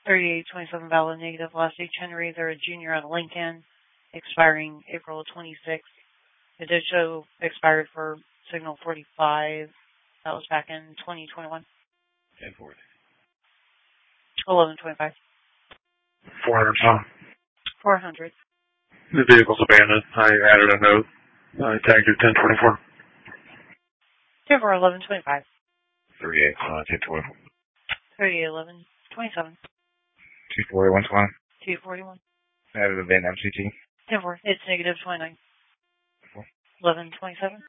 3827 valid negative. Last day Henry, they're a junior at Lincoln, expiring April 26th. It did show expired for signal 45. That was back in 2021. 10-4. 1125. 400 Tom. 400. The vehicle's abandoned. I added a note. I tagged it 1024. 1125. 38, 10-24. 381127. 241-20. 241. Added a VIN MCT. 10-4. It's negative 29. 1127.